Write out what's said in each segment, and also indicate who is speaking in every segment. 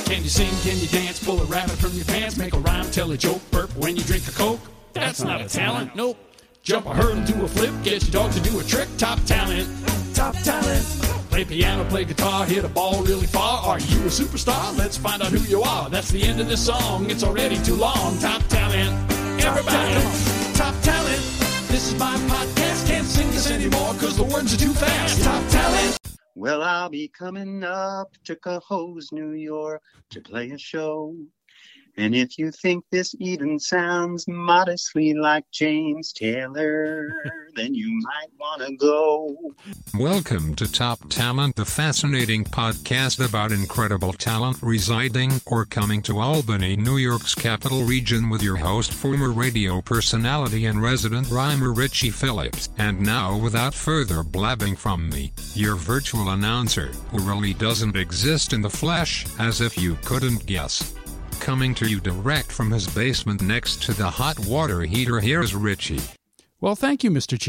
Speaker 1: Can you sing, can you dance, pull a rabbit from your pants, make a rhyme, tell a joke, burp when you drink a Coke? That's not a talent, nope. Jump a hurdle, do a flip, get your dog to do a trick, top talent. Top talent. Play piano, play guitar, hit a ball really far. Are you a superstar? Let's find out who you are. That's the end of this song, it's already too long. Top talent. Everybody, come on. Top talent. This is my podcast, can't sing this anymore because the words are too fast. Top talent.
Speaker 2: Well, I'll be coming up to Cohoes, New York to play a show. And if you think this even sounds modestly like James Taylor, then you might want to go.
Speaker 3: Welcome to Top Talent, the fascinating podcast about incredible talent residing or coming to Albany, New York's capital region, with your host, former radio personality and resident rhymer Richie Phillips. And now, without further blabbing from me, your virtual announcer, who really doesn't exist in the flesh, as if you couldn't guess. Coming to you direct from his basement next to the hot water heater, here's Richie.
Speaker 4: Well, thank you, Mr.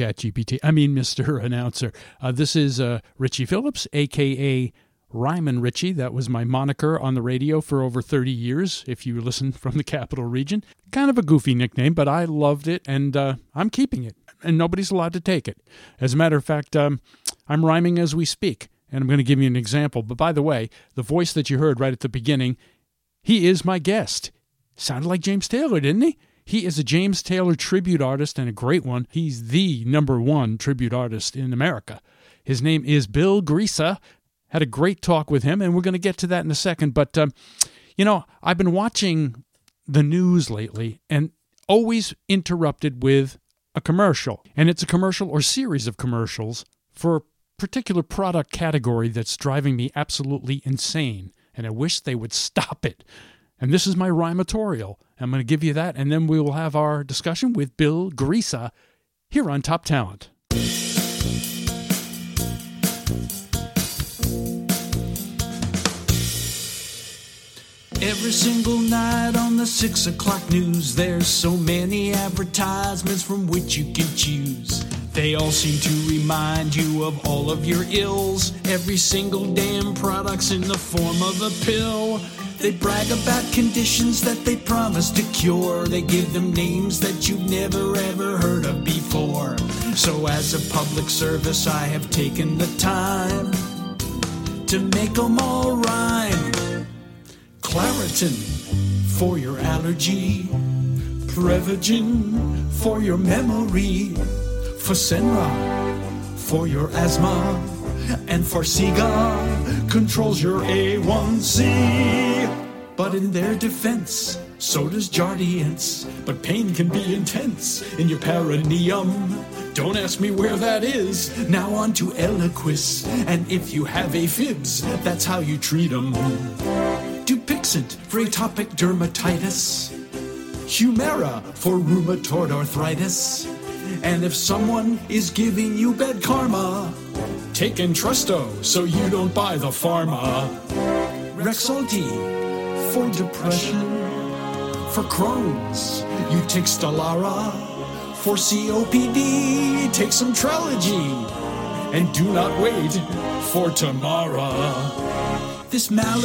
Speaker 4: Mr. Announcer. This is Richie Phillips, a.k.a. Ryman Richie. That was my moniker on the radio for over 30 years, if you listen from the capital region. Kind of a goofy nickname, but I loved it, and I'm keeping it, and nobody's allowed to take it. As a matter of fact, I'm rhyming as we speak, and I'm going to give you an example. But by the way, the voice that you heard right at the beginning, he is my guest. Sounded like James Taylor, didn't he? He is a James Taylor tribute artist, and a great one. He's the #1 tribute artist in America. His name is Bill Griesa. Had a great talk with him, and we're going to get to that in a second. But, I've been watching the news lately, and always interrupted with a commercial. And it's a commercial or series of commercials for a particular product category that's driving me absolutely insane. And I wish they would stop it. And this is my rhymatorial. I'm going to give you that, and then we will have our discussion with Bill Griesa here on Top Talent.
Speaker 1: Every single night on the 6 o'clock news, there's so many advertisements from which you can choose. They all seem to remind you of all of your ills. Every single damn product's in the form of a pill. They brag about conditions that they promise to cure. They give them names that you've never ever heard of before. So as a public service, I have taken the time to make them all rhyme. Claritin for your allergy, Prevagen for your memory, Fasenra for your asthma, and Farxiga controls your A1C. But in their defense, so does Jardiance. But pain can be intense in your perineum. Don't ask me where that is. Now on to Eliquis. And if you have AFibs, that's how you treat them. Dupixent for atopic dermatitis, Humira for rheumatoid arthritis. And if someone is giving you bad karma, take Entresto so you don't buy the pharma. Rexulti for depression. For Crohn's, you take Stelara. For COPD, take some Trelegy. And do not wait for tomorrow. This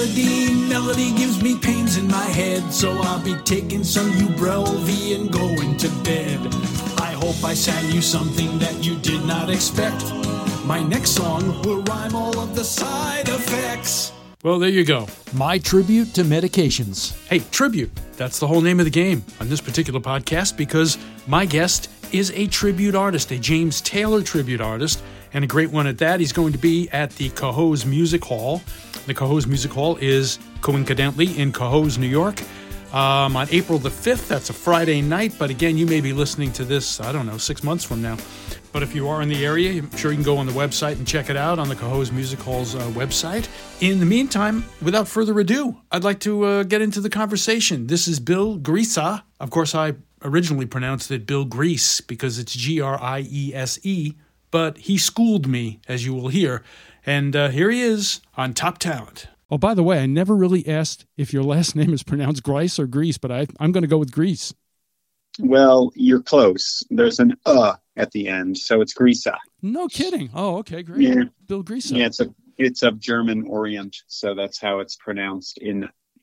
Speaker 1: melody gives me pains in my head, so I'll be taking some Ubrelvy and going to bed. I hope I sang you something that you did not expect. My next song will rhyme all of the side effects.
Speaker 4: Well, there you go. My tribute to medications. Hey, tribute. That's the whole name of the game on this particular podcast, because my guest is a tribute artist, a James Taylor tribute artist, and a great one at that. He's going to be at the Cohoes Music Hall. The Cohoes Music Hall is coincidentally in Cohoes, New York, on April the 5th. That's a Friday night, but again, you may be listening to this, 6 months from now. But if you are in the area, I'm sure you can go on the website and check it out on the Cohoes Music Hall's website. In the meantime, without further ado, I'd like to get into the conversation. This is Bill Griesa. Of course, I originally pronounced it Bill Grease because it's Griese, but he schooled me, as you will hear. And here he is on Top Talent. Oh, by the way, I never really asked if your last name is pronounced Grice or Grease, but I'm going to go with Grease.
Speaker 2: Well, you're close. There's an at the end, so it's Griesa.
Speaker 4: No kidding. Oh, okay, great.
Speaker 2: Yeah.
Speaker 4: Bill Griesa.
Speaker 2: Yeah, it's of German Orient, so that's how it's pronounced in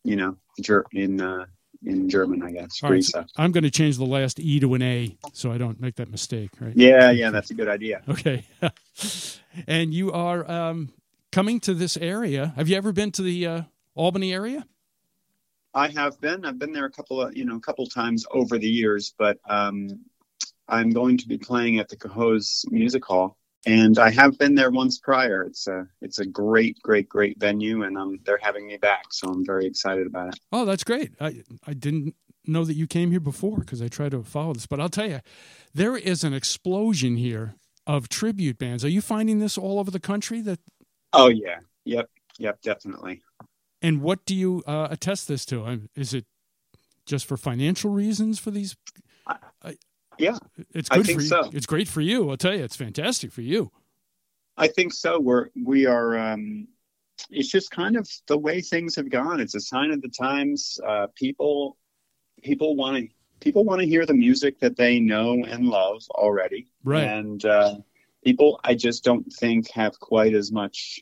Speaker 2: in German, I guess.
Speaker 4: All right,
Speaker 2: Greece.
Speaker 4: so I'm going to change the last E to an A so I don't make that mistake, right?
Speaker 2: Yeah, that's a good idea.
Speaker 4: Okay. And you are coming to this area. Have you ever been to the Albany area?
Speaker 2: I have been. I've been there a couple times over the years, but I'm going to be playing at the Cohoes Music Hall, and I have been there once prior. It's a great venue, and they're having me back, so I'm very excited about it.
Speaker 4: Oh, that's great. I didn't know that you came here before because I try to follow this, but I'll tell you, there is an explosion here of tribute bands. Are you finding this all over the country?
Speaker 2: Oh yeah, yep, definitely.
Speaker 4: And what do you attest this to? Is it just for financial reasons for these?
Speaker 2: Yeah,
Speaker 4: it's good
Speaker 2: I think
Speaker 4: for you.
Speaker 2: So.
Speaker 4: It's great for you. I'll tell you, it's fantastic for you.
Speaker 2: I think so. We are. It's just kind of the way things have gone. It's a sign of the times. People want to hear the music that they know and love already,
Speaker 4: right?
Speaker 2: And people, I just don't think have quite as much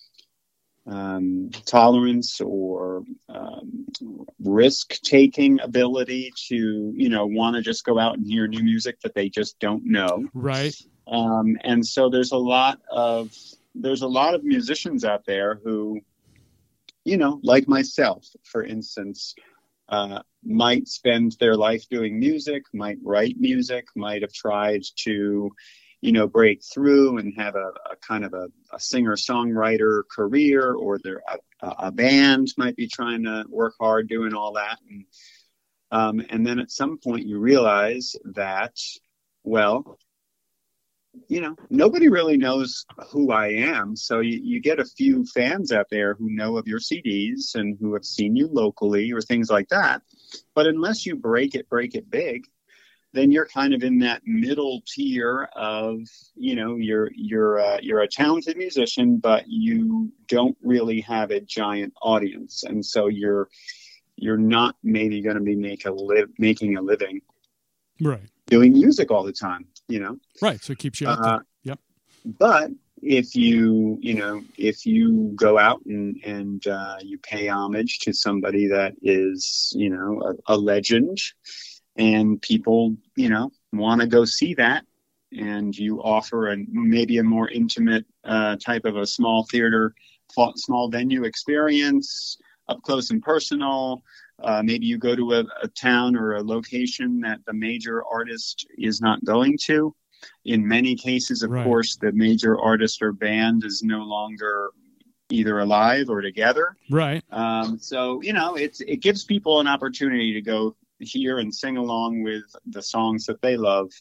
Speaker 2: tolerance or risk-taking ability to, want to just go out and hear new music that they just don't know.
Speaker 4: Right.
Speaker 2: And so there's a lot of musicians out there who, like myself, for instance, might spend their life doing music, might write music, might have tried to break through and have a kind of a singer-songwriter career, or a band might be trying to work hard doing all that. And then at some point you realize that, well, nobody really knows who I am. So you get a few fans out there who know of your CDs and who have seen you locally or things like that. But unless you break it big, then you're kind of in that middle tier of, you're a talented musician, but you don't really have a giant audience. And so you're not maybe going to be making a living
Speaker 4: right
Speaker 2: doing music all the time,
Speaker 4: Right. So it keeps you out there. Yep.
Speaker 2: But if you go out and you pay homage to somebody that is, a legend, and people, want to go see that, and you offer maybe a more intimate type of a small venue experience, up close and personal. Maybe you go to a town or a location that the major artist is not going to. In many cases, of course, the major artist or band is no longer either alive or together.
Speaker 4: Right.
Speaker 2: So, it gives people an opportunity to go hear and sing along with the songs that they love,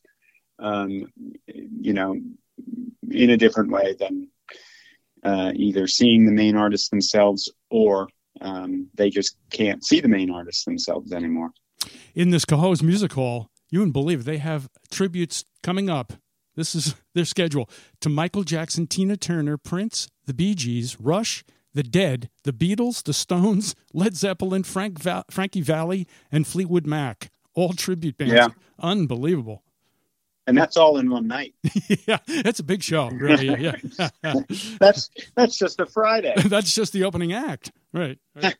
Speaker 2: in a different way than either seeing the main artist themselves, or they just can't see the main artists themselves anymore.
Speaker 4: In this Cohoes Music Hall, you wouldn't believe it, they have tributes coming up. This is their schedule to Michael Jackson, Tina Turner, Prince, the Bee Gees, Rush, the Dead, the Beatles, the Stones, Led Zeppelin, Frankie Valli, and Fleetwood Mac. All tribute bands.
Speaker 2: Yeah.
Speaker 4: Unbelievable.
Speaker 2: And that's all in one night.
Speaker 4: Yeah, that's a big show, really. Yeah.
Speaker 2: That's just a Friday.
Speaker 4: That's just the opening act. Right.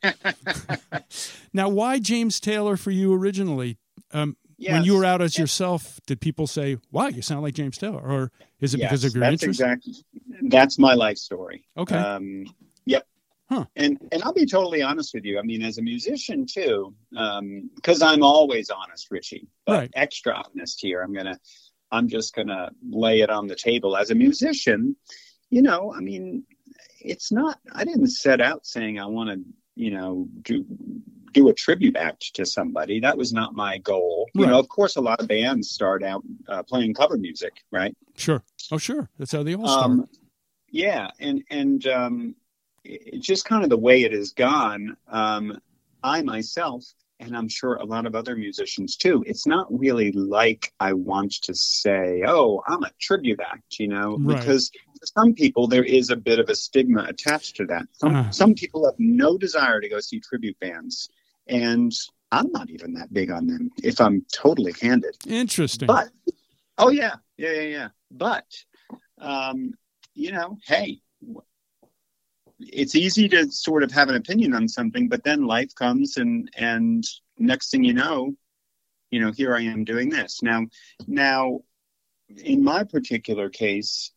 Speaker 4: Now, why James Taylor for you originally?
Speaker 2: Yes.
Speaker 4: When you were out as yourself, did people say, wow, you sound like James Taylor? Or is it because of your interest?
Speaker 2: That's my life story.
Speaker 4: Okay.
Speaker 2: Yep.
Speaker 4: Huh.
Speaker 2: And I'll be totally honest with you. I mean, as a musician too, because I'm always honest, Richie, but
Speaker 4: right.
Speaker 2: Extra honest here. I'm just gonna lay it on the table. As a musician, I mean, I didn't set out saying I want to, do a tribute act to somebody. That was not my goal.
Speaker 4: Right.
Speaker 2: Of course, a lot of bands start out playing cover music, right?
Speaker 4: Sure. Oh, sure. That's how they all start.
Speaker 2: Yeah. And it's just kind of the way it has gone. I myself, and I'm sure a lot of other musicians too, it's not really like I want to say, oh, I'm a tribute act,
Speaker 4: Right.
Speaker 2: because for some people there is a bit of a stigma attached to that. Some people have no desire to go see tribute bands, and I'm not even that big on them, if I'm totally candid.
Speaker 4: Interesting.
Speaker 2: But, oh yeah. But, hey, it's easy to sort of have an opinion on something, but then life comes and next thing you know, here I am doing this. Now, in my particular case,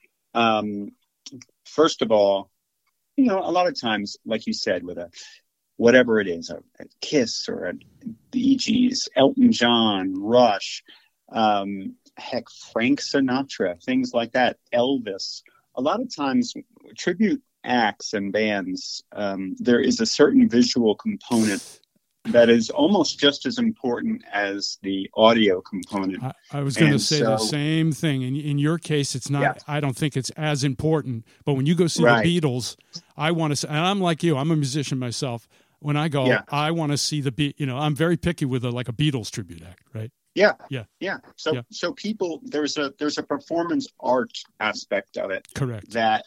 Speaker 2: first of all, a lot of times, like you said, with whatever it is, a Kiss or a Bee Gees, Elton John, Rush, heck, Frank Sinatra, things like that, Elvis. A lot of times, tribute acts and bands, there is a certain visual component that is almost just as important as the audio component.
Speaker 4: I was going to say the same thing. In your case, it's not. Yeah. I don't think it's as important. But when you go see the Beatles, I want to. And I'm like you. I'm a musician myself. When I go, I want to see the I'm very picky with a Beatles tribute act, right?
Speaker 2: Yeah. So people, there's a performance art aspect of it,
Speaker 4: correct?
Speaker 2: That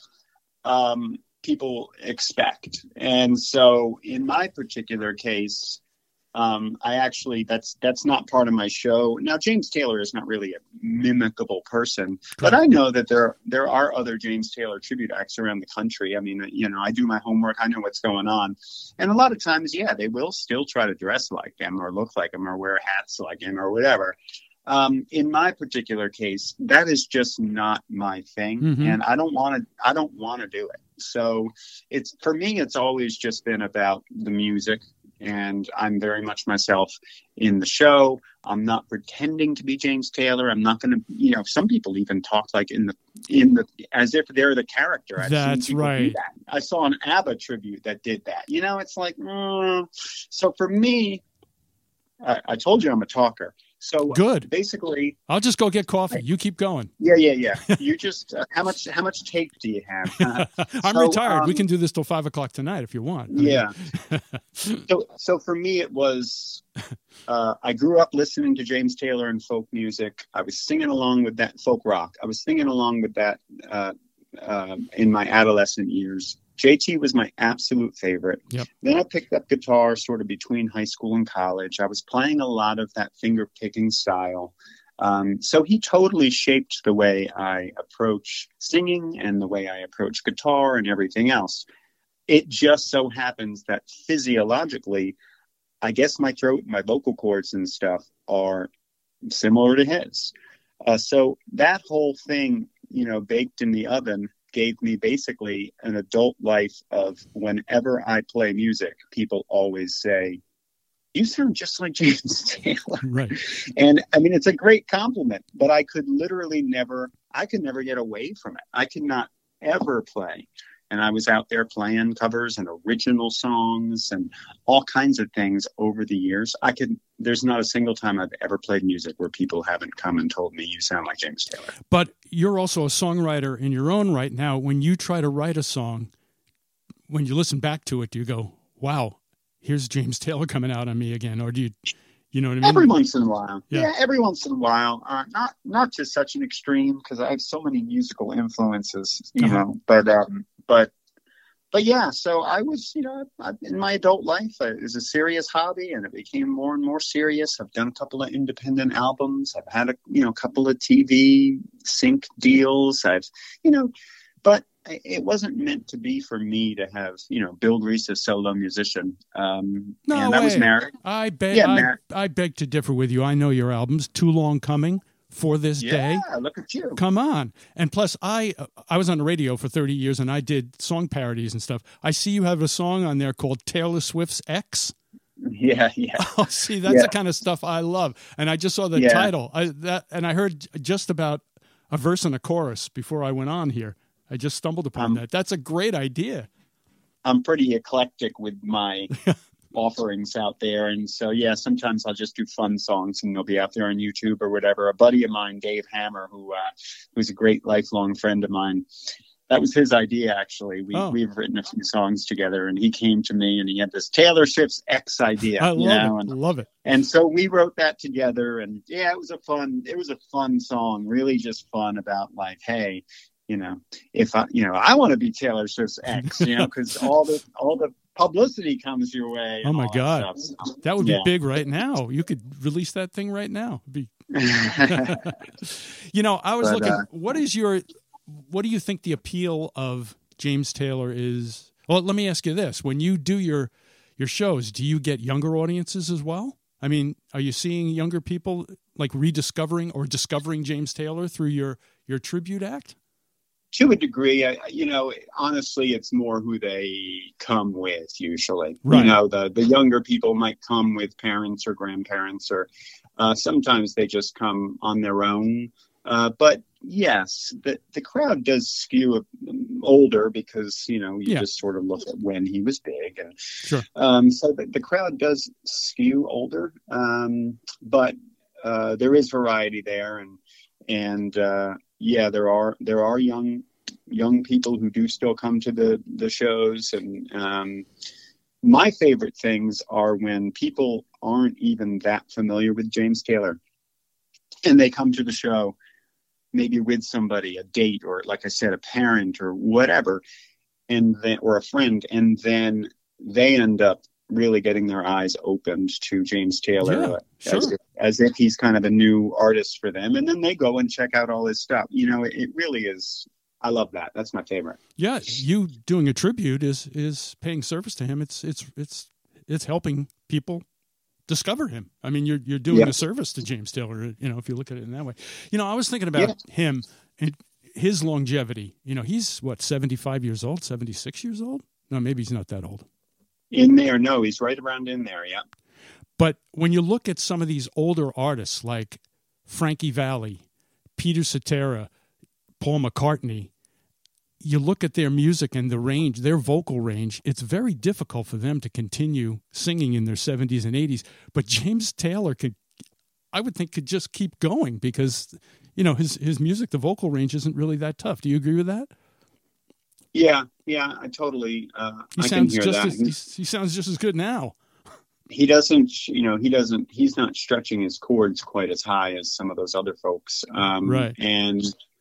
Speaker 2: people expect, and so in my particular case, I actually that's not part of my show. Now, James Taylor is not really a mimicable person, but I know that there are other James Taylor tribute acts around the country. I mean, I do my homework. I know what's going on, and a lot of times, they will still try to dress like him or look like him or wear hats like him or whatever. In my particular case, that is just not my thing, and I don't want to do it. So for me, it's always just been about the music. And I'm very much myself in the show. I'm not pretending to be James Taylor. I'm not going to, some people even talk like in the as if they're the character.
Speaker 4: That's right.
Speaker 2: I saw an ABBA tribute that did that. It's like, so for me, I told you I'm a talker. So
Speaker 4: good.
Speaker 2: Basically,
Speaker 4: I'll just go get coffee. You keep going.
Speaker 2: Yeah. You just how much tape do you have?
Speaker 4: I'm retired. We can do this till 5:00 tonight if you want.
Speaker 2: Yeah. So for me, it was. I grew up listening to James Taylor and folk music. I was singing along with that folk rock. I was singing along with that in my adolescent years. JT was my absolute favorite.
Speaker 4: Yep.
Speaker 2: Then I picked up guitar sort of between high school and college. I was playing a lot of that finger picking style. So he totally shaped the way I approach singing and the way I approach guitar and everything else. It just so happens that physiologically, I guess my throat, my vocal cords and stuff are similar to his. So that whole thing, baked in the oven, gave me basically an adult life of whenever I play music, people always say, you sound just like James Taylor.
Speaker 4: Right.
Speaker 2: And I mean, it's a great compliment, but I could never get away from it. I could not ever play. And I was out there playing covers and original songs and all kinds of things over the years. There's not a single time I've ever played music where people haven't come and told me you sound like James Taylor.
Speaker 4: But you're also a songwriter in your own right now. When you try to write a song, when you listen back to it, do you go, wow, here's James Taylor coming out on me again? Or do you know what I mean?
Speaker 2: Every once in a while.
Speaker 4: Yeah,
Speaker 2: every once in a while. Not to such an extreme, because I have so many musical influences, But yeah, so I was, in my adult life, it was a serious hobby, and it became more and more serious. I've done a couple of independent albums. I've had a couple of TV sync deals. But it wasn't meant to be for me to have, Bill Reese as solo musician.
Speaker 4: No
Speaker 2: and
Speaker 4: way.
Speaker 2: I was married.
Speaker 4: I beg to differ with you. I know your albums, Too Long Coming. For this day.
Speaker 2: Yeah, look at you.
Speaker 4: Come on. And plus, I was on the radio for 30 years, and I did song parodies and stuff. I see you have a song on there called Taylor Swift's X.
Speaker 2: Yeah.
Speaker 4: Oh, see, that's the kind of stuff I love. And I just saw the title. And I heard just about a verse and a chorus before I went on here. I just stumbled upon that. That's a great idea.
Speaker 2: I'm pretty eclectic with my offerings out there, and so sometimes I'll just do fun songs and they'll be out there on YouTube or whatever. A buddy of mine, Dave Hammer, who's a great lifelong friend of mine, that was his idea actually. We've written a few songs together, and he came to me and he had this Taylor Swift's X idea.
Speaker 4: I love it.
Speaker 2: And so we wrote that together, and it was a fun song, really just fun about like, hey, if I want to be Taylor Swift's X, because all the publicity comes your way.
Speaker 4: Oh my God. That would be big right now. You could release that thing right now. I was looking, what do you think the appeal of James Taylor is Well, let me ask you this. When you do your shows, do you get younger audiences as well? I mean, are you seeing younger people like rediscovering or discovering James Taylor through your tribute act?
Speaker 2: To a degree, honestly, it's more who they come with usually.
Speaker 4: Right.
Speaker 2: The younger people might come with parents or grandparents, or sometimes they just come on their own. But yes, the crowd does skew older because, just sort of look at when he was big. And,
Speaker 4: sure.
Speaker 2: So the crowd does skew older. But there is variety there. And there are young people who do still come to the shows. And my favorite things are when people aren't even that familiar with James Taylor and they come to the show, maybe with somebody, a date, or like I said, a parent or whatever, or a friend, and then they end up really getting their eyes opened to James Taylor, as if he's kind of a new artist for them. And then they go and check out all his stuff. It really is. I love that. That's my favorite. Yeah.
Speaker 4: You doing a tribute is paying service to him. It's helping people discover him. I mean, you're doing a service to James Taylor, if you look at it in that way. I was thinking about him and his longevity. He's 75 years old, 76 years old? No, maybe he's not that old.
Speaker 2: In there, no, he's right around in there, yeah.
Speaker 4: But when you look at some of these older artists like Frankie Valli, Peter Cetera, Paul McCartney, you look at their music and the range, their vocal range, it's very difficult for them to continue singing in their 70s and 80s. But James Taylor I would think, could just keep going because, his music, the vocal range isn't really that tough. Do you agree with that?
Speaker 2: Yeah, I totally. I can hear that.
Speaker 4: He sounds just as good now.
Speaker 2: He doesn't, he's not stretching his chords quite as high as some of those other folks.
Speaker 4: Right.
Speaker 2: And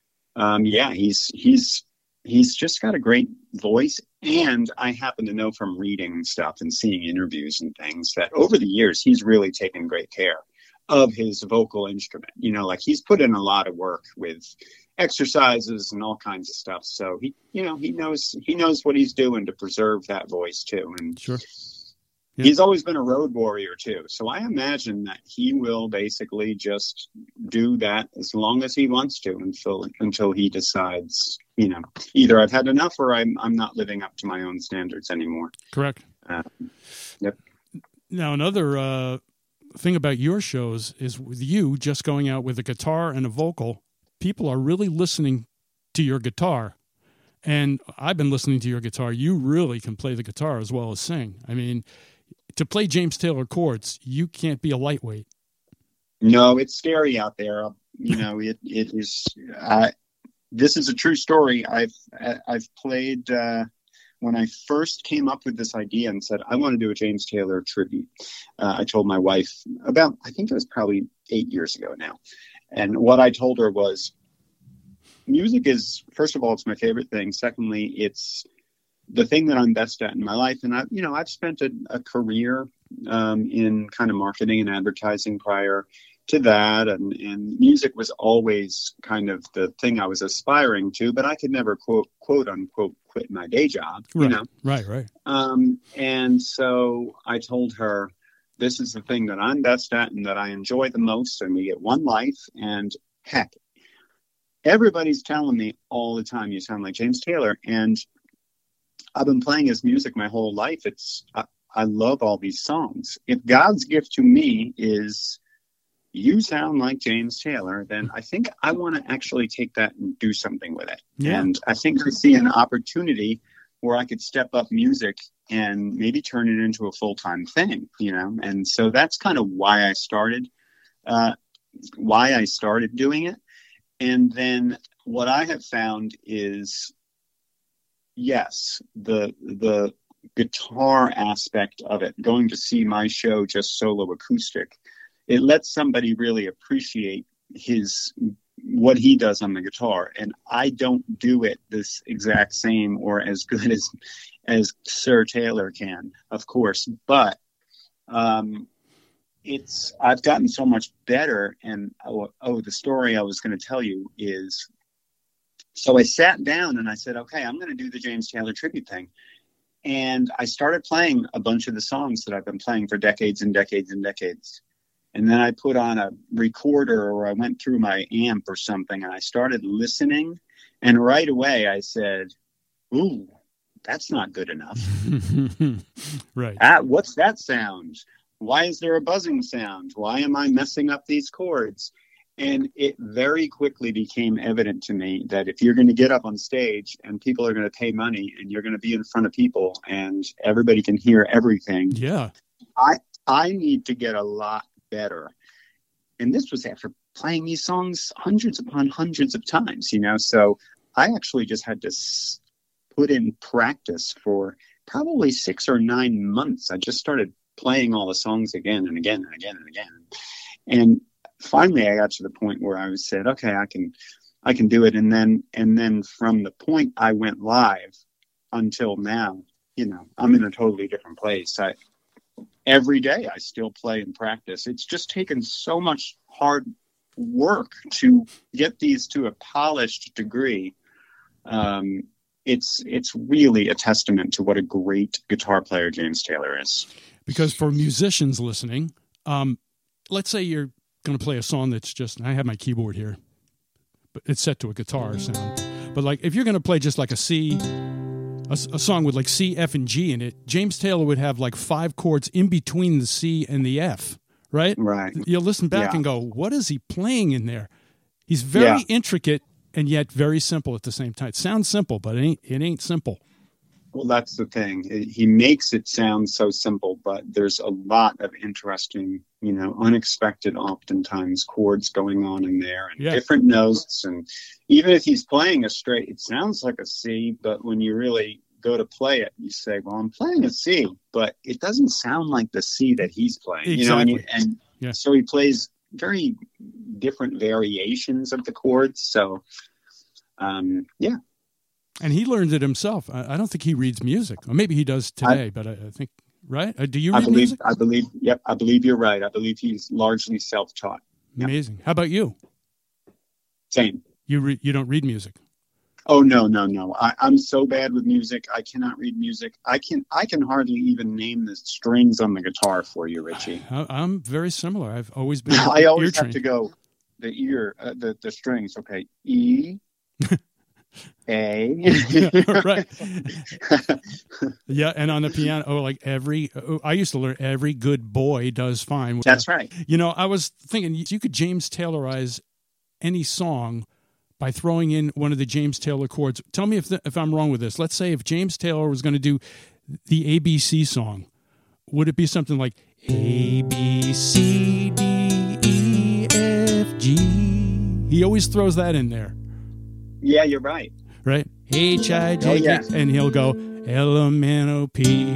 Speaker 2: he's just got a great voice. And I happen to know from reading stuff and seeing interviews and things that over the years, he's really taken great care of his vocal instrument. He's put in a lot of work with exercises and all kinds of stuff. So he knows what he's doing to preserve that voice too. And
Speaker 4: sure. Yeah.
Speaker 2: He's always been a road warrior too. So I imagine that he will basically just do that as long as he wants to until he decides, either I've had enough or I'm not living up to my own standards anymore.
Speaker 4: Correct.
Speaker 2: Yep.
Speaker 4: Now, another thing about your shows is with you just going out with a guitar and a vocal, people are really listening to your guitar. And I've been listening to your guitar. You really can play the guitar as well as sing. I mean, to play James Taylor chords, you can't be a lightweight.
Speaker 2: No, it's scary out there. It is. This is a true story. I've played when I first came up with this idea and said I want to do a James Taylor tribute. I told my wife I think it was probably 8 years ago now, and what I told her was, music is, first of all, it's my favorite thing. Secondly, it's the thing that I'm best at in my life. And I've spent a career in kind of marketing and advertising prior to that. And music was always kind of the thing I was aspiring to, but I could never quote unquote quit my day job,
Speaker 4: Right.
Speaker 2: And so I told her, this is the thing that I'm best at and that I enjoy the most. And we get one life, and heck, everybody's telling me all the time, you sound like James Taylor. And I've been playing his music my whole life. I love all these songs. If God's gift to me is you sound like James Taylor, then I think I want to actually take that and do something with it. Yeah. And I think I see an opportunity where I could step up music and maybe turn it into a full-time thing, And so that's kind of why I started doing it. And then what I have found is, yes, the guitar aspect of it, going to see my show just solo acoustic, it lets somebody really appreciate what he does on the guitar. And I don't do it this exact same or as good as Sir Taylor can, of course, but I've gotten so much better. And the story I was going to tell you is, so I sat down and I said, okay, I'm going to do the James Taylor tribute thing. And I started playing a bunch of the songs that I've been playing for decades and decades and decades. And then I put on a recorder, or I went through my amp or something, and I started listening. And right away I said, ooh, that's not good enough.
Speaker 4: Right.
Speaker 2: What's that sound? Why is there a buzzing sound? Why am I messing up these chords? And it very quickly became evident to me that if you're going to get up on stage and people are going to pay money and you're going to be in front of people and everybody can hear everything,
Speaker 4: yeah,
Speaker 2: I need to get a lot better. And this was after playing these songs hundreds upon hundreds of times, so I actually just had to put in practice for probably 6 or 9 months. I just started playing all the songs again and again and again and again. And finally I got to the point where I said, okay, I can do it. And then from the point I went live until now, I'm in a totally different place. Every day I still play and practice. It's just taken so much hard work to get these to a polished degree. It's really a testament to what a great guitar player James Taylor is.
Speaker 4: Because for musicians listening, let's say you're going to play a song that's just, I have my keyboard here, but it's set to a guitar sound. But like if you're going to play just like a C, a song with like C, F, and G in it, James Taylor would have like 5 chords in between the C and the F, right?
Speaker 2: Right.
Speaker 4: You'll listen back and go, what is he playing in there? He's very intricate and yet very simple at the same time. It sounds simple, but it ain't simple.
Speaker 2: Well, that's the thing. He makes it sound so simple, but there's a lot of interesting, unexpected, oftentimes chords going on in there and different notes. And even if he's playing a straight, it sounds like a C, but when you really go to play it, you say, well, I'm playing a C, but it doesn't sound like the C that he's playing.
Speaker 4: Exactly.
Speaker 2: So he plays very different variations of the chords. So,
Speaker 4: And he learned it himself. I don't think he reads music. Or maybe he does today, but I think, right? Do you read music?
Speaker 2: I believe you're right. I believe he's largely self-taught. Yep.
Speaker 4: Amazing. How about you?
Speaker 2: Same.
Speaker 4: You don't read music?
Speaker 2: Oh, no. I'm so bad with music. I cannot read music. I can hardly even name the strings on the guitar for you, Richie.
Speaker 4: I'm very similar. I've always been
Speaker 2: I always have to go, the strings. Okay. E, A.
Speaker 4: Right. Yeah, and on the piano, I used to learn every good boy does fine.
Speaker 2: That's right.
Speaker 4: I was thinking you could James Taylorize any song by throwing in one of the James Taylor chords. Tell me if I'm wrong with this. Let's say if James Taylor was going to do the ABC song, would it be something like A, B, C, D, E, F, G? He always throws that in there.
Speaker 2: Yeah, you're right.
Speaker 4: Right? H, I, J, K, and he'll go L-M-N-O-P.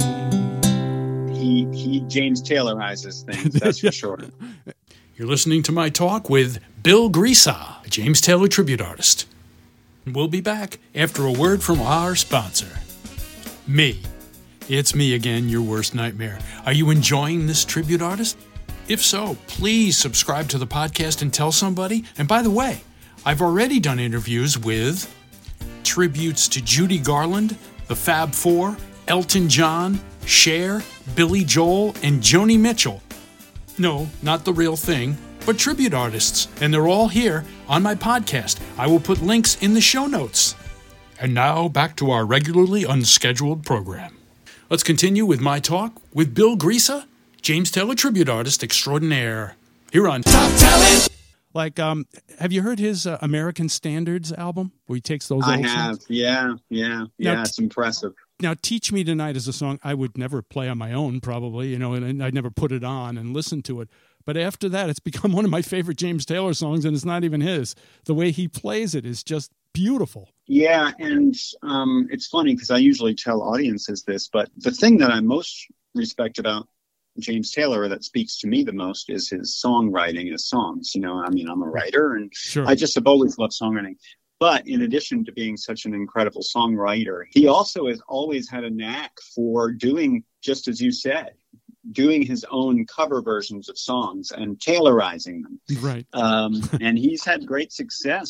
Speaker 2: He James Taylorizes things, that's for sure.
Speaker 4: You're listening to my talk with Bill Grisa, a James Taylor tribute artist. We'll be back after a word from our sponsor. Me. It's me again, your worst nightmare. Are you enjoying this tribute artist? If so, please subscribe to the podcast and tell somebody. And by the way, I've already done interviews with tributes to Judy Garland, the Fab Four, Elton John, Cher, Billy Joel, and Joni Mitchell. No, not the real thing, but tribute artists, and they're all here on my podcast. I will put links in the show notes. And now, back to our regularly unscheduled program. Let's continue with my talk with Bill Grisa, James Taylor tribute artist extraordinaire, here on Top Talent. Have you heard his American Standards album, where he takes those old songs?
Speaker 2: Yeah, it's impressive.
Speaker 4: Now, Teach Me Tonight is a song I would never play on my own, probably, and I'd never put it on and listen to it. But after that, it's become one of my favorite James Taylor songs, and it's not even his. The way he plays it is just beautiful.
Speaker 2: Yeah, and it's funny because I usually tell audiences this, but the thing that I most respect about James Taylor, or that speaks to me the most, is his songwriting, his songs. I'm a writer, and
Speaker 4: sure.
Speaker 2: I just have always loved songwriting. But in addition to being such an incredible songwriter, he also has always had a knack for doing, just as you said, doing his own cover versions of songs and Taylorizing them.
Speaker 4: Right.
Speaker 2: And he's had great success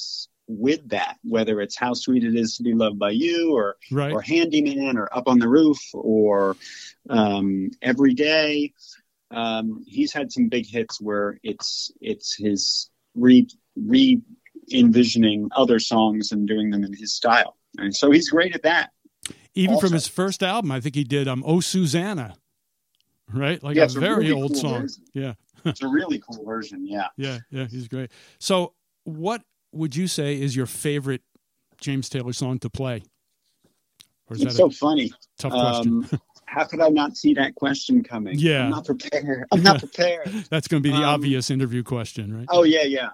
Speaker 2: with that, whether it's How Sweet It Is to Be Loved by You, or
Speaker 4: Right.
Speaker 2: or Handyman, or Up on the Roof, or Every Day. He's had some big hits where it's his re-envisioning other songs and doing them in his style. And so he's great at that.
Speaker 4: Even
Speaker 2: Also.
Speaker 4: from his first album, I think he did "Oh Susanna," right? Like
Speaker 2: Yeah,
Speaker 4: a
Speaker 2: it's a
Speaker 4: very
Speaker 2: really
Speaker 4: old
Speaker 2: cool
Speaker 4: song.
Speaker 2: version.
Speaker 4: Yeah,
Speaker 2: It's a really cool version, yeah.
Speaker 4: yeah, he's great. So, what would you say is your favorite James Taylor song to play? Or is
Speaker 2: It's
Speaker 4: that
Speaker 2: so
Speaker 4: a
Speaker 2: funny.
Speaker 4: tough question?
Speaker 2: How could I not see that question coming?
Speaker 4: Yeah.
Speaker 2: I'm not prepared. I'm not prepared.
Speaker 4: That's going to be the obvious interview question, right?
Speaker 2: Oh, yeah.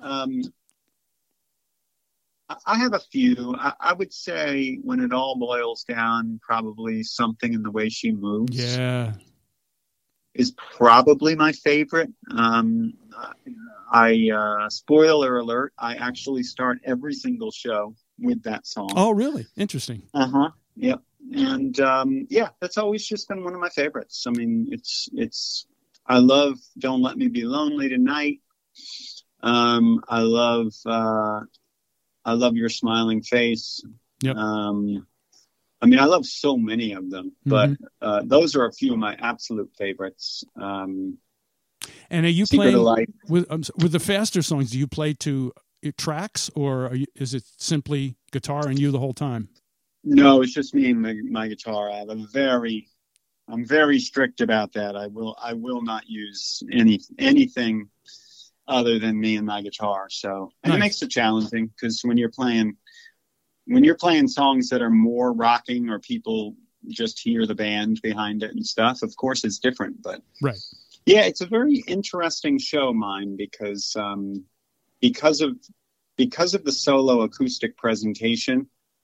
Speaker 2: I have a few. I would say, when it all boils down, probably Something in the Way She Moves
Speaker 4: Yeah.
Speaker 2: is probably my favorite. Spoiler alert, I actually start every single show with that song.
Speaker 4: Oh, really? Interesting.
Speaker 2: Yep. And that's always just been one of my favorites. I mean, it's I love Don't Let Me Be Lonely Tonight. I love Your Smiling Face.
Speaker 4: Yep.
Speaker 2: I mean, I love so many of them, but those are a few of my absolute favorites.
Speaker 4: And are you
Speaker 2: Secret of
Speaker 4: playing
Speaker 2: Life.
Speaker 4: with the faster songs? Do you play to tracks, or is it simply guitar and you the whole time?
Speaker 2: No, it's just me and my guitar. I'm very strict about that. I will not use anything other than me and my guitar. So, and
Speaker 4: Nice.
Speaker 2: It makes it challenging, because when you're playing songs that are more rocking, or people just hear the band behind it and stuff, of course it's different. But
Speaker 4: Right.
Speaker 2: yeah, it's a very interesting show, mine, because of the solo acoustic presentation.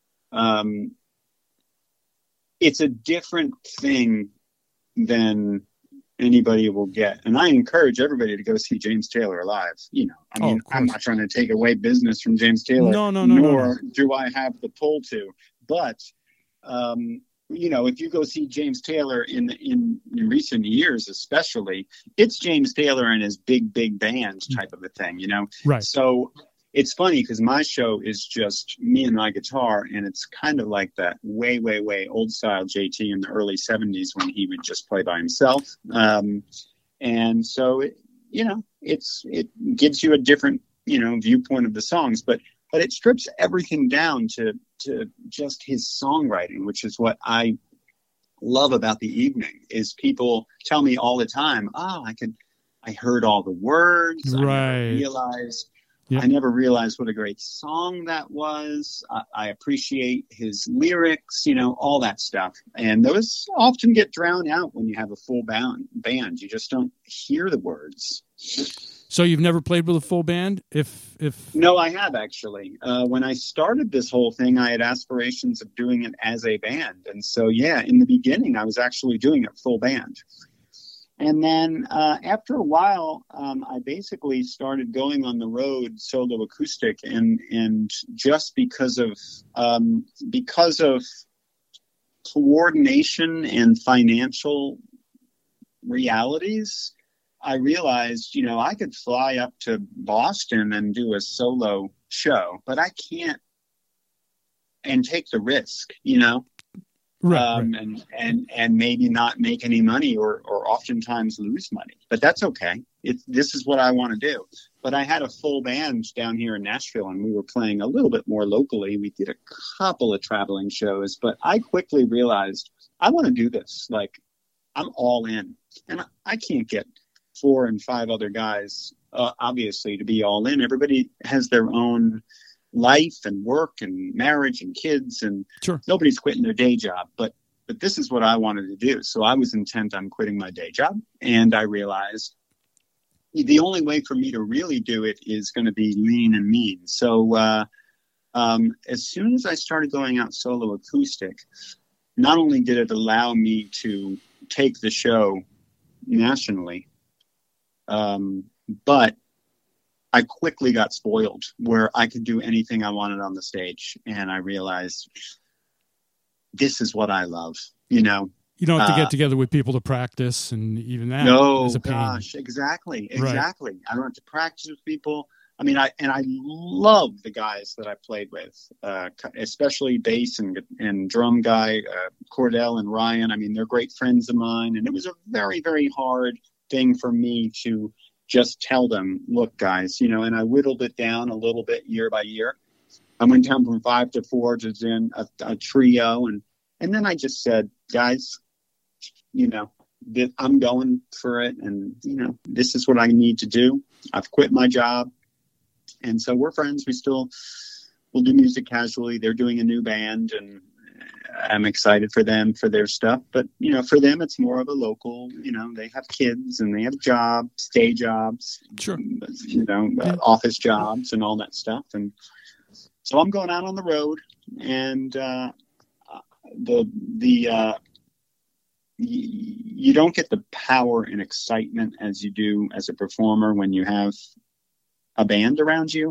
Speaker 2: It's a different thing than anybody will get. And I encourage everybody to go see James Taylor live. You know, I mean, I'm not trying to take away business from James Taylor. Nor do I have the pull to. But, you know, if you go see James Taylor in recent years, especially, it's James Taylor and his big band type of a thing, you know?
Speaker 4: Right.
Speaker 2: So it's funny, because my show is just me and my guitar, and it's kind of like that way old style JT in the early 70s, when he would just play by himself. And so, it gives you a different, viewpoint of the songs, but it strips everything down to just his songwriting, which is what I love about the evening. Is people tell me all the time, I heard all the words.
Speaker 4: Right.
Speaker 2: I never realized what a great song that was. I appreciate his lyrics, all that stuff. And those often get drowned out when you have a full band. You just don't hear the words.
Speaker 4: So you've never played with a full band?
Speaker 2: No, I have, actually. When I started this whole thing, I had aspirations of doing it as a band. And so, in the beginning, I was actually doing it full band. And then after a while, I basically started going on the road solo acoustic, and just because of coordination and financial realities, I realized, I could fly up to Boston and do a solo show, but I can't and take the risk,
Speaker 4: Right.
Speaker 2: And maybe not make any money, or oftentimes lose money. But that's okay. This is what I want to do. But I had a full band down here in Nashville, and we were playing a little bit more locally. We did a couple of traveling shows, but I quickly realized I want to do this. Like, I'm all in, and I can't get 4 and 5 other guys, obviously, to be all in. Everybody has their own life and work and marriage and kids, and
Speaker 4: Sure.
Speaker 2: Nobody's quitting their day job, but this is what I wanted to do. So I was intent on quitting my day job, and I realized the only way for me to really do it is going to be lean and mean. So as soon as I started going out solo acoustic, not only did it allow me to take the show nationally, but I quickly got spoiled where I could do anything I wanted on the stage. And I realized this is what I love, You don't
Speaker 4: have to get together with people to practice, and even that
Speaker 2: no,
Speaker 4: is a pain.
Speaker 2: Gosh, exactly.
Speaker 4: Right.
Speaker 2: I don't have to practice with people. I mean, I love the guys that I played with, especially bass and drum guy, Cordell and Ryan. I mean, they're great friends of mine, and it was a very, very hard thing for me to just tell them, look, guys, you know, and I whittled it down a little bit year by year. I went down from 5 to 4 to then a trio, and then I just said, guys, you know, I'm going for it, and you know, this is what I need to do. I've quit my job. And so we're friends. We'll do music casually. They're doing a new band, and I'm excited for them, for their stuff. But, you know, for them, it's more of a local, you know, they have kids and they have jobs, day jobs,
Speaker 4: sure,
Speaker 2: you know, office jobs and all that stuff. And so I'm going out on the road, and you don't get the power and excitement as you do as a performer when you have a band around you,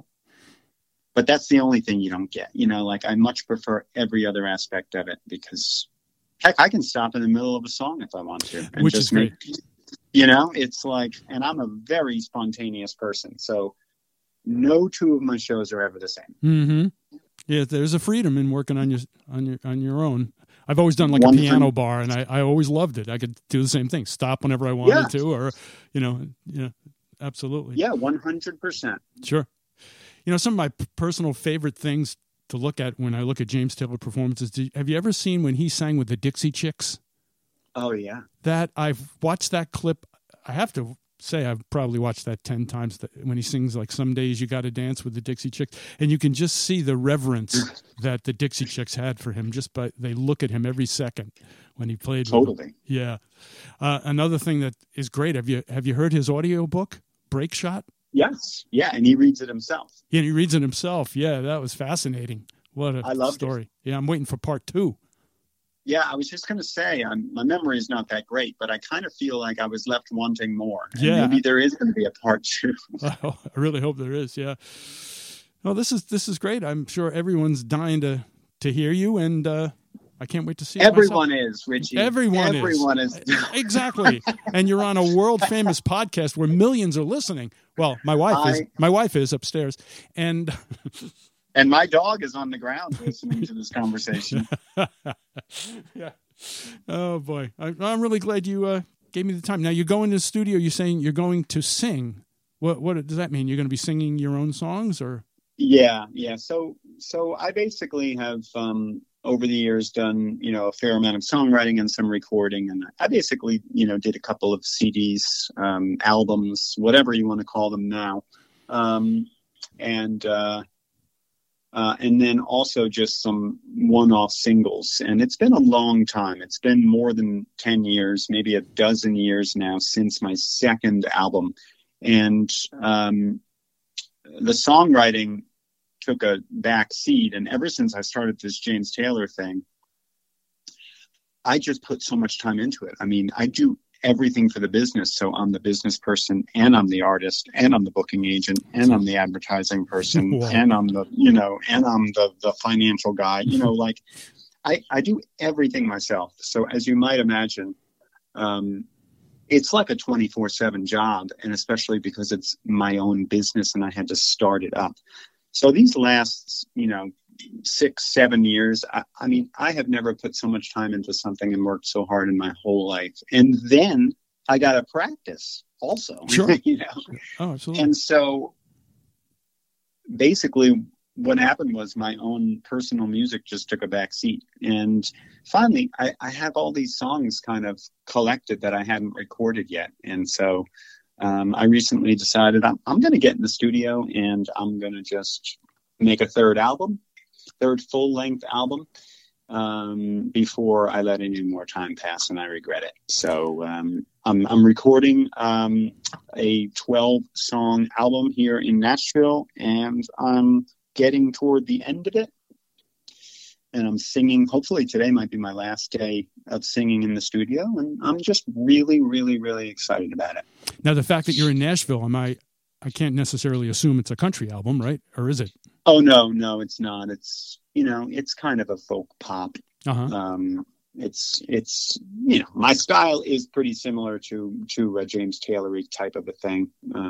Speaker 2: but that's the only thing you don't get. You know, like I much prefer every other aspect of it, because heck, I can stop in the middle of a song if I want to, and
Speaker 4: which
Speaker 2: just
Speaker 4: is great.
Speaker 2: You know, it's like, and I'm a very spontaneous person, so no two of my shows are ever the same.
Speaker 4: Mm-hmm. Yeah, there's a freedom in working on your own. I've always done like a piano bar, and I always loved it. I could do the same thing, stop whenever I wanted to, or you know. Absolutely.
Speaker 2: Yeah, 100%.
Speaker 4: Sure. You know, some of my personal favorite things to look at when I look at James Taylor performances, have you ever seen when he sang with the Dixie Chicks?
Speaker 2: Oh, yeah.
Speaker 4: That I've watched that clip. I have to say I've probably watched that 10 times when he sings like Some Days You Gotta Dance with the Dixie Chicks. And you can just see the reverence that the Dixie Chicks had for him just by they look at him every second when he played with them. Yeah. Another thing that is great, have you heard his audio book, Break Shot?
Speaker 2: Yes. Yeah, and he reads it himself.
Speaker 4: Yeah, he reads it himself. Yeah, that was fascinating. What a story. It. Yeah, I'm waiting for part 2. Yeah,
Speaker 2: I was just going to say, my memory is not that great, but I kind of feel like I was left wanting more. And
Speaker 4: yeah.
Speaker 2: Maybe there is going to be a part 2.
Speaker 4: Oh, I really hope there is, yeah. Well, this is great. I'm sure everyone's dying to hear you, and I can't wait to see it
Speaker 2: Everyone
Speaker 4: myself.
Speaker 2: Is, Richie.
Speaker 4: Everyone is. Exactly. And you're on a world-famous podcast where millions are listening. Well, my wife is upstairs. And
Speaker 2: my dog is on the ground listening to this conversation.
Speaker 4: Yeah. Oh, boy. I'm really glad you gave me the time. Now, you go into the studio, you're saying you're going to sing. What does that mean? You're going to be singing your own songs, or?
Speaker 2: Yeah. So I basically have over the years done, you know, a fair amount of songwriting and some recording, and I basically, you know, did a couple of CDs, albums, whatever you want to call them now, and then also just some one-off singles. And it's been a long time. It's been more than 10 years, maybe a dozen years now since my second album, and the songwriting took a back seat. And ever since I started this James Taylor thing, I just put so much time into it. I mean, I do everything for the business. So I'm the business person, and I'm the artist, and I'm the booking agent, and I'm the advertising person, wow. And I'm the, you know, and I'm the financial guy, you know, like I do everything myself. So as you might imagine, it's like a 24/7 job, and especially because it's my own business and I had to start it up. So these last, you know, 6-7 years, I mean, I have never put so much time into something and worked so hard in my whole life. And then I got to practice also,
Speaker 4: sure.
Speaker 2: You know?
Speaker 4: Oh, absolutely.
Speaker 2: And so basically what happened was my own personal music just took a back seat. And finally, I have all these songs kind of collected that I hadn't recorded yet. And so I recently decided I'm going to get in the studio, and I'm going to just make a third full-length album before I let any more time pass and I regret it. So I'm recording a 12-song album here in Nashville, and I'm getting toward the end of it. And I'm singing. Hopefully today might be my last day of singing in the studio, and I'm just really, really, really excited about it.
Speaker 4: Now, the fact that you're in Nashville, I can't necessarily assume it's a country album, right? Or is it?
Speaker 2: Oh, no, it's not. It's, you know, it's kind of a folk pop.
Speaker 4: Uh-huh.
Speaker 2: It's you know, my style is pretty similar to a James Taylor-y type of a thing.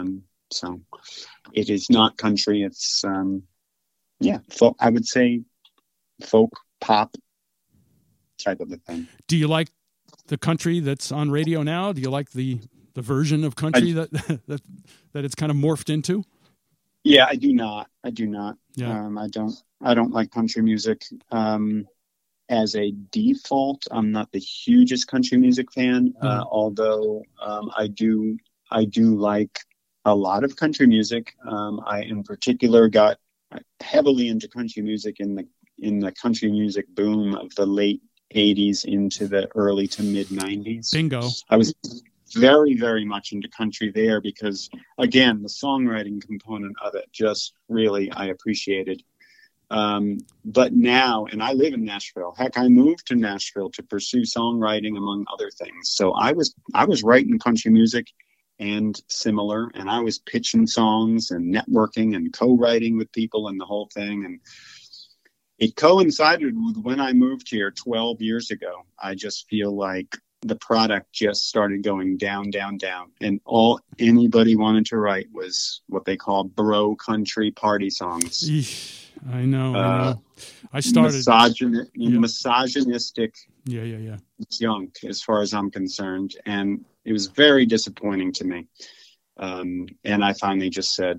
Speaker 2: So it is not country. It's, folk, I would say folk pop type of a thing.
Speaker 4: Do you like the country that's on radio now? Do you like the version of country that it's kind of morphed into?
Speaker 2: Yeah, I do not.
Speaker 4: Yeah.
Speaker 2: I don't like country music. As a default, I'm not the hugest country music fan. Although I do like a lot of country music. I in particular got heavily into country music in the country music boom of the late 80s into the early to mid 90s.
Speaker 4: Bingo.
Speaker 2: I was very, very much into country there because, again, the songwriting component of it just really I appreciated. But now, and I live in Nashville. Heck, I moved to Nashville to pursue songwriting, among other things. So I was writing country music and similar, and I was pitching songs and networking and co-writing with people and the whole thing. And it coincided with when I moved here 12 years ago. I just feel like the product just started going down, down, down. And all anybody wanted to write was what they call bro country party songs.
Speaker 4: Eesh, I know. I started
Speaker 2: misogynistic junk as far as I'm concerned. And it was very disappointing to me. And I finally just said,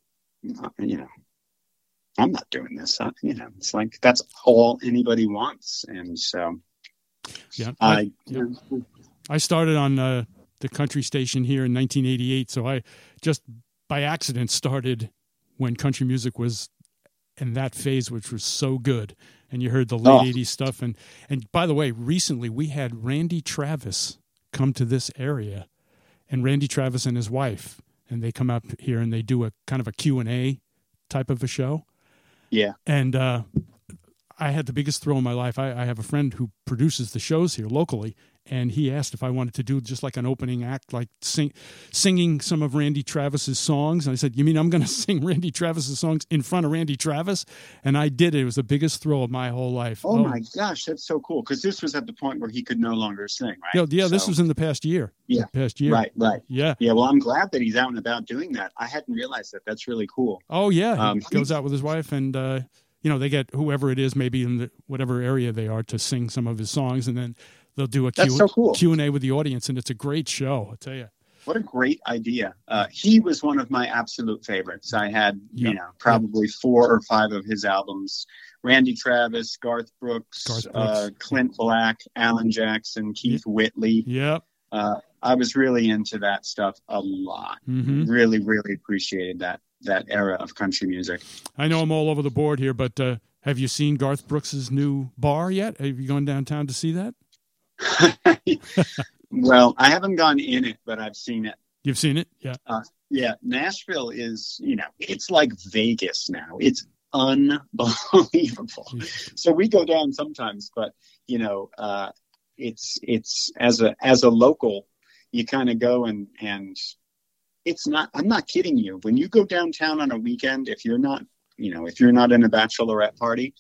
Speaker 2: I'm not doing this. It's like that's all anybody wants. And so I started on the country station here in 1988. So I just by accident started when country music was in that phase, which was so good. And you heard the late 80s stuff. And by the way, recently we had Randy Travis come to this area, and Randy Travis and his wife, and they come up here and they do a kind of a Q&A type of a show. Yeah.
Speaker 4: And I had the biggest thrill in my life. I have a friend who produces the shows here locally, and he asked if I wanted to do just like an opening act, like singing some of Randy Travis's songs. And I said, you mean I'm going to sing Randy Travis's songs in front of Randy Travis? And I did it. It was the biggest thrill of my whole life.
Speaker 2: Oh my gosh, that's so cool. Because this was at the point where he could no longer sing, right?
Speaker 4: Yeah, this was in the past year.
Speaker 2: Yeah.
Speaker 4: Past year.
Speaker 2: Right.
Speaker 4: Yeah.
Speaker 2: Yeah, well, I'm glad that he's out and about doing that. I hadn't realized that. That's really cool.
Speaker 4: Oh, yeah. He goes out with his wife and, they get whoever it is, maybe in whatever area they are, to sing some of his songs, and then they'll do a Q&A with the audience, and it's a great show, I'll tell you.
Speaker 2: What a great idea. He was one of my absolute favorites. I had, probably 4 or 5 of his albums. Randy Travis, Garth Brooks. Clint Black, Alan Jackson, Keith Whitley.
Speaker 4: Yep.
Speaker 2: I was really into that stuff a lot. Mm-hmm. Really, really appreciated that era of country music.
Speaker 4: I know I'm all over the board here, but have you seen Garth Brooks's new bar yet? Have you gone downtown to see that?
Speaker 2: Well, I haven't gone in it, but I've seen it.
Speaker 4: You've seen it? Yeah.
Speaker 2: Yeah. Nashville is, it's like Vegas now. It's unbelievable. So we go down sometimes, but it's as a local, you kind of go and it's not, I'm not kidding you. When you go downtown on a weekend, if you're not in a bachelorette party,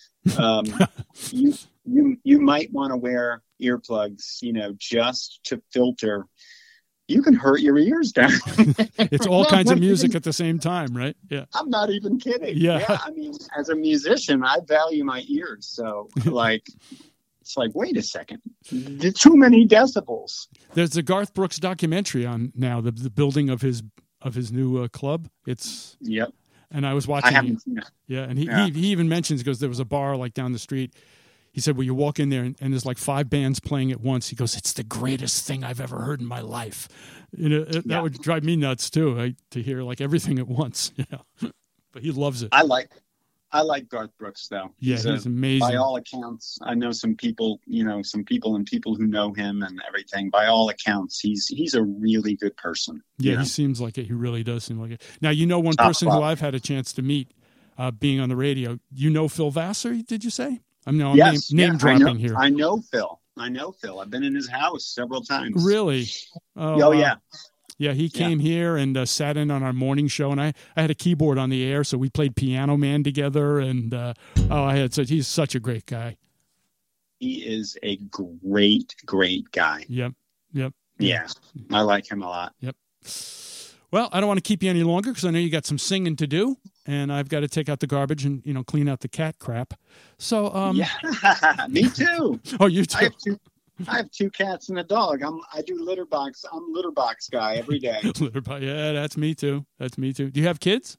Speaker 2: you might want to wear earplugs, just to filter. You can hurt your ears down.
Speaker 4: It's all kinds of music at the same time, right? Yeah.
Speaker 2: I'm not even kidding.
Speaker 4: Yeah.
Speaker 2: I mean, as a musician, I value my ears. So it's like, wait a second, too many decibels.
Speaker 4: There's a Garth Brooks documentary on now, the building of his new club. It's
Speaker 2: yep.
Speaker 4: And I was watching.
Speaker 2: I haven't seen it.
Speaker 4: Yeah, and he even mentions, because there was a bar like down the street. He said, well, you walk in there and there's like 5 bands playing at once. He goes, it's the greatest thing I've ever heard in my life. That would drive me nuts too, to hear like everything at once. But he loves it.
Speaker 2: I like Garth Brooks though.
Speaker 4: Yeah, he's amazing.
Speaker 2: By all accounts, I know some people who know him and everything. By all accounts, he's a really good person.
Speaker 4: Yeah, he seems like it. He really does seem like it. Now, one person who I've had a chance to meet being on the radio. Phil Vassar, did you say? I'm name dropping here.
Speaker 2: I know Phil. I've been in his house several times.
Speaker 4: Really?
Speaker 2: Oh yeah.
Speaker 4: Yeah, he came here and sat in on our morning show, and I had a keyboard on the air, so we played Piano Man together. And he's such a great guy.
Speaker 2: He is a great, great guy.
Speaker 4: Yep.
Speaker 2: Yeah, I like him a lot.
Speaker 4: Yep. Well, I don't want to keep you any longer because I know you got some singing to do, and I've got to take out the garbage and clean out the cat crap. So,
Speaker 2: yeah, me too.
Speaker 4: Oh, you too.
Speaker 2: I have 2 cats and a dog. I do litter box. I'm litter box guy every day.
Speaker 4: Yeah, that's me too. Do you have kids?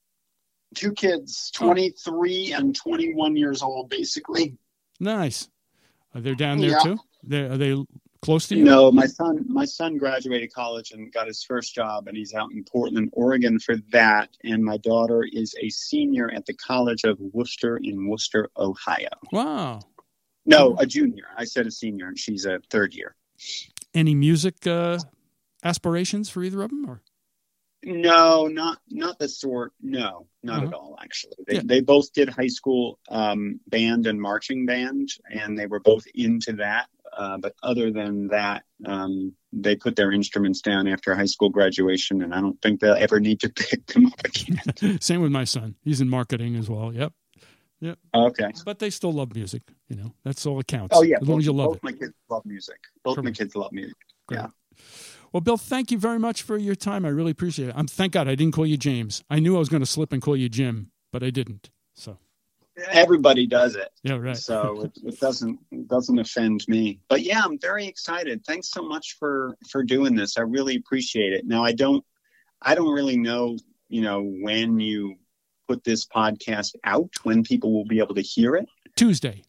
Speaker 2: 2 kids, 23 and 21 years old, basically.
Speaker 4: Nice. Are they down there too? Are they close to you?
Speaker 2: No, my son graduated college and got his first job, and he's out in Portland, Oregon for that. And my daughter is a senior at the College of Worcester in Worcester, Ohio.
Speaker 4: Wow.
Speaker 2: No, a junior. I said a senior, and she's a 3rd year.
Speaker 4: Any music aspirations for either of them? Or?
Speaker 2: No, not the sort. No, not at all, actually. They both did high school band and marching band, and they were both into that. But other than that, they put their instruments down after high school graduation, and I don't think they'll ever need to pick them up again.
Speaker 4: Same with my son. He's in marketing as well. Yep.
Speaker 2: Okay.
Speaker 4: But they still love music. That's all that counts.
Speaker 2: Oh, yeah.
Speaker 4: As long as you love it.
Speaker 2: Both my kids love music. Both my kids love music.
Speaker 4: Great.
Speaker 2: Yeah.
Speaker 4: Well, Bill, thank you very much for your time. I really appreciate it. Thank God I didn't call you James. I knew I was going to slip and call you Jim, but I didn't. So
Speaker 2: everybody does it.
Speaker 4: Yeah, right.
Speaker 2: So it doesn't offend me. But yeah, I'm very excited. Thanks so much for doing this. I really appreciate it. Now I don't really know, when you put this podcast out, when people will be able to hear it.
Speaker 4: Tuesday.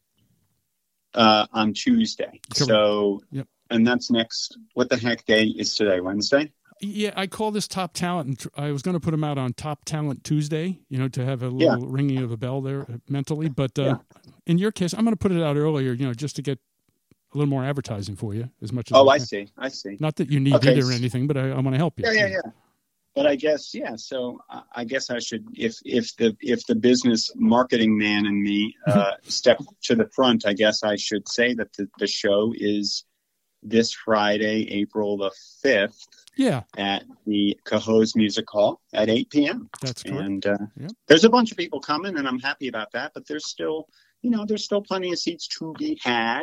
Speaker 2: On Tuesday.
Speaker 4: Correct.
Speaker 2: So,
Speaker 4: yep.
Speaker 2: And that's next. What the heck day is today? Wednesday?
Speaker 4: Yeah, I call this Top Talent. I was going to put them out on Top Talent Tuesday, to have a little ringing of a bell there mentally. But in your case, I'm going to put it out earlier, just to get a little more advertising for you as much as
Speaker 2: I see.
Speaker 4: Not that you need it or anything, but I want to help you.
Speaker 2: Yeah. But I guess, so I guess I should, if the business marketing man in me step to the front, I guess I should say that the show is this Friday, April the 5th.
Speaker 4: Yeah.
Speaker 2: At the Cohoes Music Hall at 8 p.m.
Speaker 4: That's correct.
Speaker 2: And there's a bunch of people coming, and I'm happy about that. But there's still plenty of seats to be had.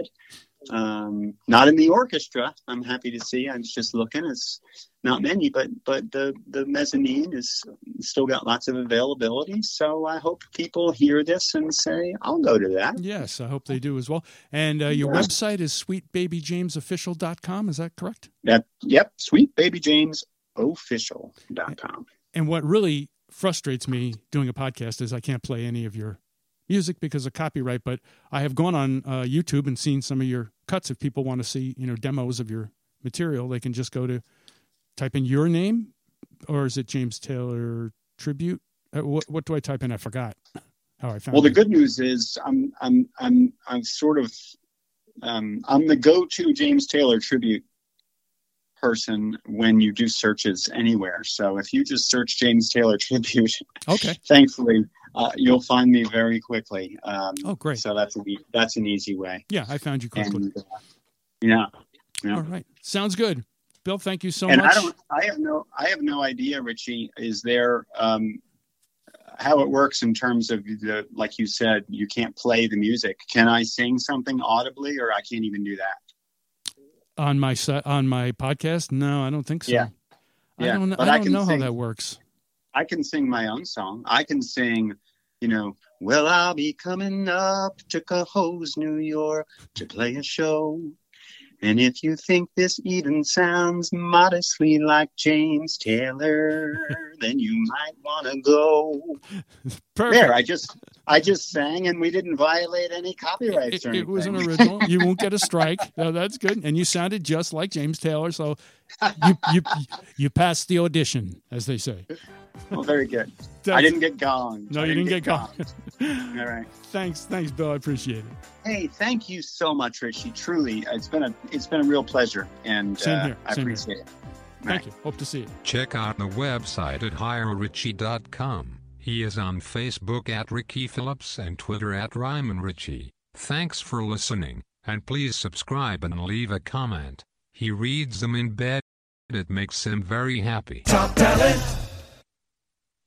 Speaker 2: Not in the orchestra. I'm happy to see. I was just looking. It's not many, but the mezzanine is still got lots of availability. So I hope people hear this and say, I'll go to that.
Speaker 4: Yes, I hope they do as well. And your website is sweetbabyjamesofficial.com. Is that correct?
Speaker 2: Yep. Sweetbabyjamesofficial.com.
Speaker 4: And what really frustrates me doing a podcast is I can't play any of your music because of copyright, but I have gone on YouTube and seen some of your cuts. If people want to see, demos of your material, they can just type in your name, or is it James Taylor Tribute? What do I type in? I forgot how I found.
Speaker 2: Well, the good news is I'm sort of I'm the go-to James Taylor Tribute person when you do searches anywhere. So if you just search James Taylor Tribute,
Speaker 4: okay, thankfully.
Speaker 2: You'll find me very quickly.
Speaker 4: Great!
Speaker 2: So that's an easy way.
Speaker 4: Yeah, I found you quickly.
Speaker 2: And,
Speaker 4: All right, sounds good. Bill, thank you so
Speaker 2: much.
Speaker 4: And
Speaker 2: I have no idea, Richie. Is there how it works in terms of like you said, you can't play the music. Can I sing something audibly, or I can't even do that?
Speaker 4: On my podcast? No, I don't think so.
Speaker 2: Yeah.
Speaker 4: I don't know how that works.
Speaker 2: I can sing my own song. I can sing, well, I'll be coming up to Cohoes, New York to play a show. And if you think this even sounds modestly like James Taylor, then you might want to go.
Speaker 4: Perfect.
Speaker 2: There, I just sang, and we didn't violate any copyrights or anything.
Speaker 4: It was an original. You won't get a strike. No, that's good. And you sounded just like James Taylor, so you passed the audition, as they say.
Speaker 2: Well, very good. I didn't get gonged.
Speaker 4: No, you didn't get gonged.
Speaker 2: All right.
Speaker 4: Thanks, Bill. I appreciate it.
Speaker 2: Hey, thank you so much, Richie. Truly, it's been a real pleasure, and
Speaker 4: Same here.
Speaker 2: I appreciate it.
Speaker 4: Thank you. Hope to see you.
Speaker 3: Check out the website at hirerichie.com. He is on Facebook at Ricky Phillips and Twitter at RymanRichie. Thanks for listening, and please subscribe and leave a comment. He reads them in bed. It makes him very happy.
Speaker 1: Top Talent.